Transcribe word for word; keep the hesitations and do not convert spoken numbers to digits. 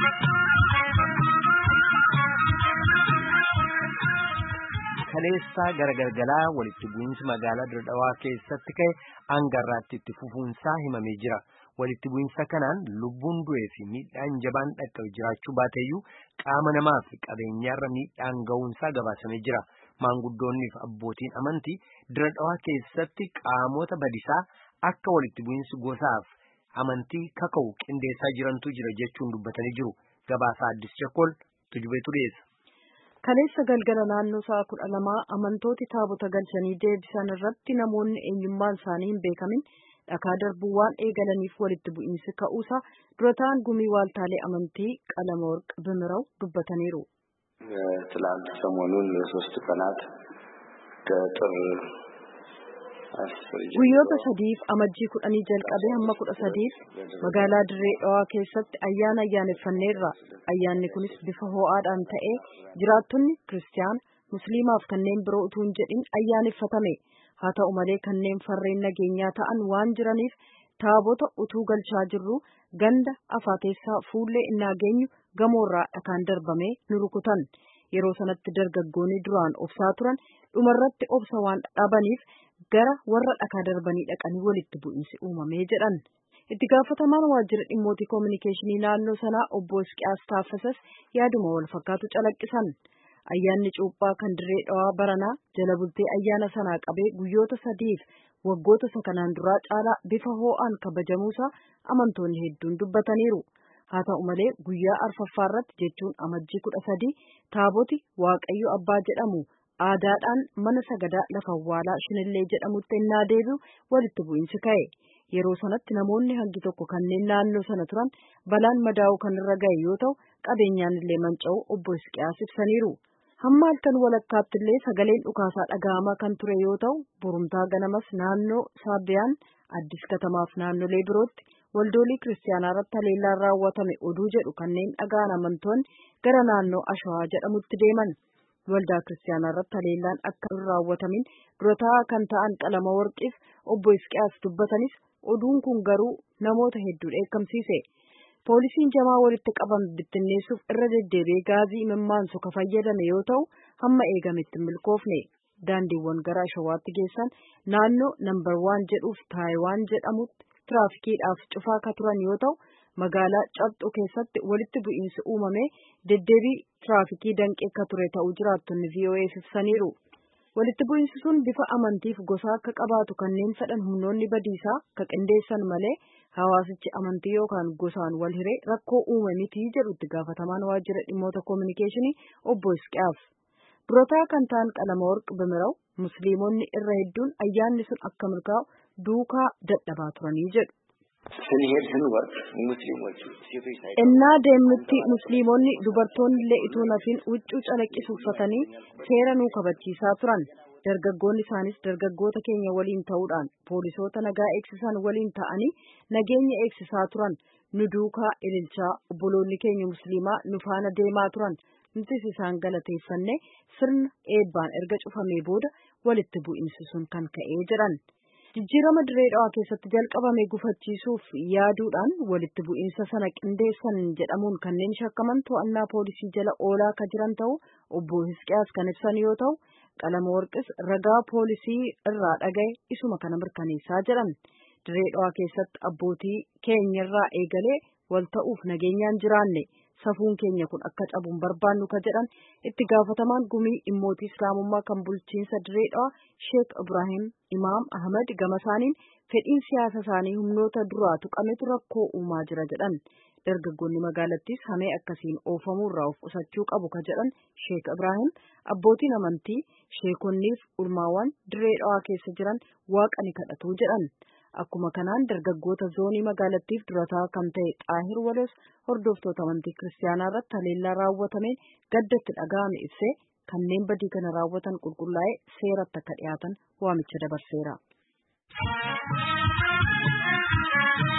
Kaleessa garagalgalaa walitti bu'iinsi magaalaa Dirredhawaa keessatti ka'e hangarraatti itti fufuunsaa himamee jira. Walitti bu'iinsa kanaan lubbuun du'ee fi miidhaan jabaan dhaqqabe jiraachuu baateeyyuu qaama namaa fi qabeenyaarra miidhaan ga'uunsaa gabaasamee jira. Maanguddoonnii fi abbootiin amantii Dirredhawaa keessatti qaamota badisaa akka walitti bu'iinsi gosaaf amantii kaka'u qindeessaa jirantu jira jechuun dubbatanii jiru. Gabaasaa Addis Chakkol tujubeetu dhiyeessa. Kaleessa galgala naannoo sa'a kudha lamaa amantooti taabota galchanii deebisan irratti namoonni eenyummaan isaanii hin beekamin dhakaa darbuu waan eegalaniif walitti bu'iinsi ka'uusaa dura ta'an gumii waaltaalee amantii Qalameworq Bimiraw dubbataniiru. ትላንት ሰሞኑን ለሶስት ቀናት ከጥር guyyoota sadiif amajjii kudhanii jalqabee hamma kudha sadiif magaalaa Dirredhawaa keessatti ayyaana ayyaaneffanneerra. Ayyaanni kunis bifa ho'aadhaan ta'ee jiraattonni kiristaana, musliimaaf kanneen biroo utuu hin jedhin ayyaaneffatame. Haa ta'u malee kanneen farreen nageenyaa ta'an waan jiraniif taabota utuu galchaa jirru ganda afaateessaa fuullee innaa geenyu gamoorraa dhakaan darbamee nu rukutan. Yeroo sanatti dargaggoonni duraan obsaa turan dhumarratti obsa waan dhabaniif gara warra dhakaa darbanii dhaqanii walitti bu'iinsi uumamee jedhan. Itti gaafatamaan waajjira dhimmootii koominikeeshinii naannoo sanaa obbo Isqiyaas Taaffasas yaaduma wal fakkaatu calaqqisan. Ayyaanni cuuphaa kan Dirredhawaa baranaa jala bultee ayyaana sanaa qabee guyyoota sadiif waggoota isa kanaan duraa caalaa bifa ho'aan kabajamuusaa amantoonni hedduun dubbataniiru. Haa ta'u malee guyyaa arfaffaa irratti jechuun amajjii kudha sadii taaboti Waaqayyo Abbaa jedhamu aadaadhaan mana sagadaa lafa awwaalaa Shinillee jedhamutti innaa deebi'u walitti bu'iinsi ka'e. Yeroo sanatti namoonni hangi tokko kanneen naannoo sana turan balaan madaa'uu kan irra ga'e yoo ta'u qabeenyaan illee manca'uu obbo Isqiyaas ibsaniiru. Hamma halkan walakkaatti illee sagaleen dhukaasaa dhaga'amaa kan ture yoo ta'u burumtaa ganamas naannoo Saabiyaan Addis Katamaaf naannolee birootti waldoolii kiristaanaa irratti haleellaan raawwatame oduu jedhu kanneen dhaga'an amantoonni gara naannoo Ashawaa jedhamutti deeman. Waldaa kiristaanaa irratti haleellaan akka hin raawwatamin dura taa'aa kan ta'an Qalameworqiif obbo Isqiyaas dubbatanis oduun kun garuu namoota hedduu dheekkamsiise. Poolisiin jamaa walitti qabame bittinneessuuf irra deddeebi'ee gaazii imimmaansu ka fayyadame yoo ta'u hamma eegametti hin milkoofne. Daandiiwwan gara Ashawaatti geessan naannoo nambar waan jedhuuf Taayiwaan jedhamutti tiraafikiidhaaf cufaa ka turan yoo ta'u magaalaa Cabxuu keessatti walitti bu'iinsi uumame deddeebii tiraafikii danqee ka ture ta'uu jiraattonni V O A'f ibsaniiru. Walitti bu'iinsi sun bifa amantiif gosaa akka qabaatu kanneen fedhan humnoonni badiisaa ka qindeessan malee hawaasichi amantii yookaan gosaan wal hiree rakkoo uume miti jedhu itti gaafatamaan waajjira dhimmoota koominikeeshinii obbo Isqiyaas. Durataa kan ta'an Qalameworq Bimiraw musliimonni irra hedduun ayyaanni sun akka milkaa'u duukaa dadhabaa turanii jedhu. Innaa deemnutti musliimonni dubartoonni illee ituu nafiin huccuu calaqqisu uffatanii seera nuu kabachiisaa turan. Dargaggoonni isaanis dargaggoota keenya waliin ta'uudhaan poolisoota nagaa eegsisan waliin ta'anii nageenya eegsisaa turan. Nu duukaa ililchaa obboloonni keenya musliimaa nu faana deemaa turan. Nutis isaan galateeffanne sirna eebbaan erga cufamee booda walitti bu'iinsi sun kan ka'ee jedhan. Jijjiirama Dirredhawaa keessatti jalqabame gufachiisuuf yaaduudhaan walitti bu'iinsa sana qindeessan jedhamuun kanneen shakkaman to'annaa poolisii jala oolaa ka jiran ta'u obbo Isqiyaas kan ibsan yoo ta'u Qalameworqis ragaa poolisii irraa dhagaye isuma kana mirkaneessaa jedhan. Dirredhawaa keessatti abbootii keenyarraa eegalee wal ta'uuf nageenyaan jiraanne safuun keenya kun akka cabuun barbaannu ka jedhan itti gaafatamaan gumii dhimmootii islaamummaa kan bulchiinsa Dirredhawaa Sheek Ibrahim Imaam Ahmad gama isaaniin fedhiin siyaasa isaanii humnoota duraa tuqametu rakkoo uumaa jira jedhan. Dargaggoonni magaalattis hamee akkasiin oofamuu irraa of qusachuu qabu ka jedhan Sheek Ibrahim abbootiin amantii sheekonniif ulmaawwan Dirredhawaa keessa jiran waaqa ni kadhatu jedhan. Akkuma kanaan dargaggoota zoonii magaalattiif durataa kan ta'e Xaahir Walos hordoftoota amantii kiristaanaa irratti haleellaa raawwatameen gaddatti dhaga'ame ibsee kanneen badii kana raawwatan qulqullaa'ee seeratti akka dhiyaatan waamicha dabarseera.